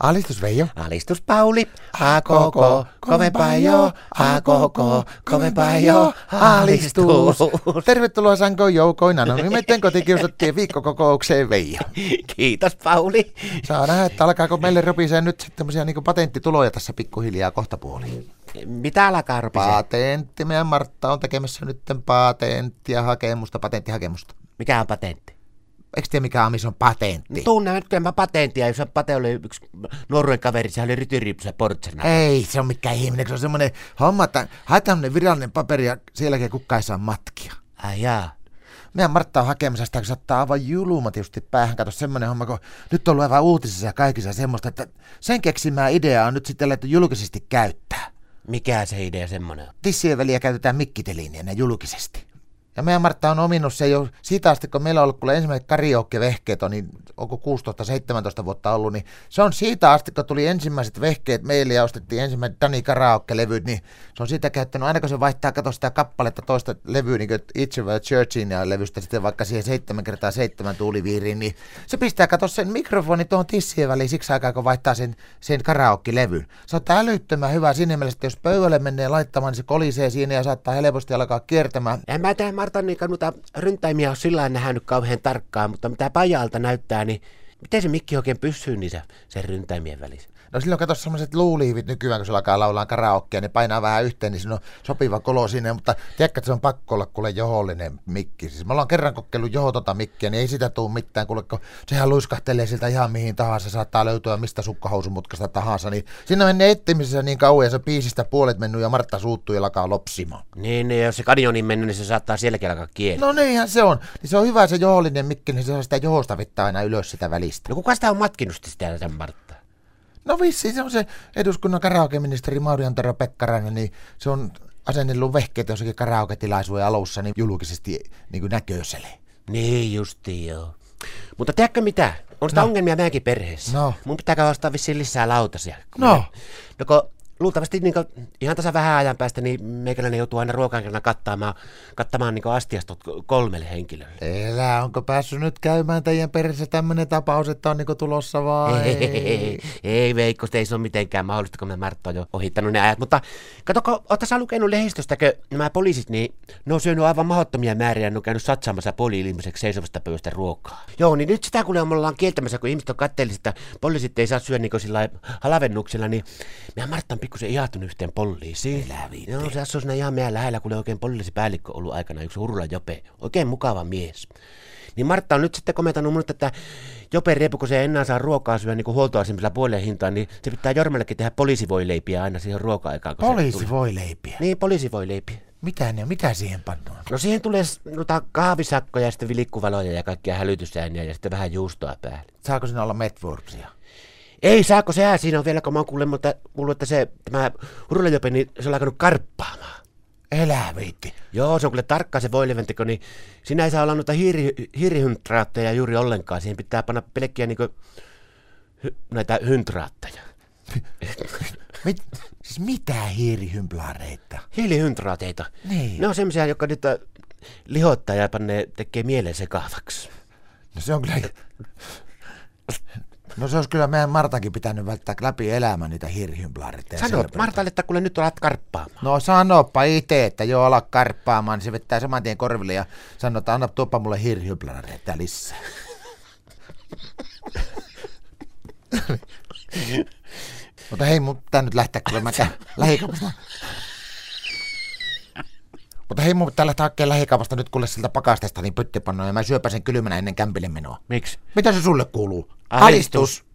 Alistus Veijo. Alistus Pauli, a koko, kovempaa jo, a koko, kovempaa jo, alistus. Tervetuloa Sankoon joukoina. No miten kotikiusattiin viikkokokoukseen Veijo. Kiitos Pauli. Saa nähdä, että alkaako meille ropisee nyt tämmöisiä niin patenttituloja tässä pikkuhiljaa kohtapuoliin. Mitä alkaa ropisee? Patentti. Meidän Martta on tekemässä nyt patenttihakemusta. Mikä on patentti? Eikö tiedä mikä Amis on patentti? Tunnen kyllä mä patenttia, jos Pate oli yksi nuoruuden kaveri, se oli rytyriippuisen portsena. Ei se on mikään ihminen, se on semmoinen homma, että haetaan tämmöinen virallinen paperi ja sen jälkeen kukaan ei saa matkia. Ai jaa. Meidän Martta on hakemassa sitä, kun se ottaa aivan julma tietysti päähän. Kato semmoinen homma, kun nyt on ollut aivan uutisissa ja kaikissa semmoista, että sen keksimää ideaa on nyt sitten alettu julkisesti käyttää. Mikä se idea semmoinen on? Tissien väliä käytetään mikkiteliineenä julkisesti. Ja meidän Martta on ominut se jo siitä asti, kun meillä on ollut kuule ensimmäiset karaoke-vehkeet, niin onko 16-17 vuotta ollut, niin se on siitä asti, kun tuli ensimmäiset vehkeet meille ja ostettiin ensimmäiset Dani karaoke-levyt, niin se on siitä käyttänyt, aina kun se vaihtaa, kato sitä kappaletta toista levyä, niin kuin Each of a Churchin ja levystä sitten vaikka siihen 7x7 tuuliviiriin, niin se pistää, kato sen mikrofonin tuohon tissien väliin siksi aikaa, kun vaihtaa sen karaoke-levyn. Se on älyttömän hyvä siinä mielessä, että jos pöydälle menee laittamaan, niin se kolisee siinä ja saattaa helposti alkaa kiertämään. En mä Martan niin noita ryntäimiä on sillä lailla nähnyt kauhean tarkkaan, mutta mitä Pajalta näyttää, niin miten se mikki oikein pysyy niissä sen ryntäimien välissä? No silloin kato sellaiset luuliivit nykyään, kun se alkaa laulaa karaokea, niin painaa vähän yhteen, niin siinä on sopiva kolo sinne, mutta tiedätkö, että se on pakko olla kuule johollinen mikki. Siis me ollaan kerran kokeillut johotonta mikkiä, niin ei sitä tule mitään, kuule, kun sehän luiskahtelee siltä ihan mihin tahansa, saattaa löytyä mistä sukkahousumutkasta tahansa, niin siinä menee etsimisessä niin kauan ja se biisistä puolet mennyt ja Martta suuttuu ja alkaa lopsimaan. Niin, jos se kanjoniin mennyt, niin se saattaa sielläkin alkaa kielellä. No niinhän se on. Niin se on hyvä se johollinen mikki, niin se on sitä johosta vittaa aina ylös sitä välistä. No kuka sitä on matkinut sitä sen Marttaa? No vissiin se on se eduskunnan karaokeministeri Mauri Antero Pekkarainen, niin se on asennellut vehkeet jossakin karaoketilaisuuden alussa niin julkisesti niin kuin näköiselle. Niin justiin joo. Mutta tiedätkö mitä? On sitä ongelmia meidänkin perheessä. No. Mun pitää ostaa vissiin lisää lautasia. No. No luultavasti niin ihan tässä vähän ajan päästä niin meikäläinen joutuu aina ruokankana kattamaan niin astiasta 3 henkilölle. Elää, onko päässyt nyt käymään teidän perheessä tämmöinen tapaus, että on niin tulossa vai? Ei Veikko, ei se ole mitenkään mahdollista, kun Martta on jo ohittanut ne ajat. Mutta katsoko, ootko sä lukenut lehdistöstäkö nämä poliisit, niin ne on syönyt aivan mahdottomia määriä, ne on käynyt satsaamassa poli-ilmiseksi seisovasta pöydästä ruokaa. Joo, niin nyt sitä kun me ollaan kieltämässä, kun ihmiset on katteellista, että poliisit ei saa syödä niin sillä halavennuksella, niin meidän Martta on pikkusen ihahtunut yhteen poliisiin. Joo, se asuu siinä ihan meidän lähellä, kun oli oikein poliisipäällikkö ollut aikana, yksi Hurula Jope. Oikein mukava mies. Niin Martta on nyt sitten komentanut minusta, että Jope riepu, kun se ei enää saa ruokaa syödä niin huoltoasemilla puoleen hintaan, niin se pitää Jormellekin tehdä poliisivoileipiä aina siihen ruoka-aikaan. Poliisivoileipiä? Niin, poliisivoileipiä. Mitä siihen pannaan? No siihen tulee kahvisakkoja ja sitten vilikkuvaloja ja kaikkia hälytysääniä ja sitten vähän juustoa päälle. Saako siinä olla Medwurmsia? Ei saako sehän siinä on vielä, kun mä oon kuullut, että tämä Hurula Jope, niin se on alkanut karppaamaan. Elää viitti. Joo, se on kyllä tarkkaa se voileventeko, niin siinä ei saa olla noita hiirihyntraatteja juuri ollenkaan. Siihen pitää panna pelkkiä näitä hyntraatteja. Siis mitä hiirihymplaareita? Hiilihyntraateita. Niin. Ne on semmoisia, jotka nyt lihottaa ja tekee mieleen sekaavaksi. No se on kyllä... No se olisi kyllä meidän Martakin pitänyt välttää läpi elämän niitä hiirihymplaareita. Sano Martalle, että kuule nyt alat karppaamaan. No sanoppa itse, että joo ala karppaamaan, niin se vettää saman tien korville ja sanoo, että anna tuopa mulle hiirihymplaareita lisää. Mutta hei, mun pitää nyt lähteä, kun mä käyn lähikaupasta. Mutta hei, mun pitää lähteä hakemaan lähikaupasta nyt kuule siltä pakastesta niin pyttipannoja ja mä syöpän sen kylmänä ennen kämpille menoa. Miksi? Mitä se sulle kuuluu? Alistus.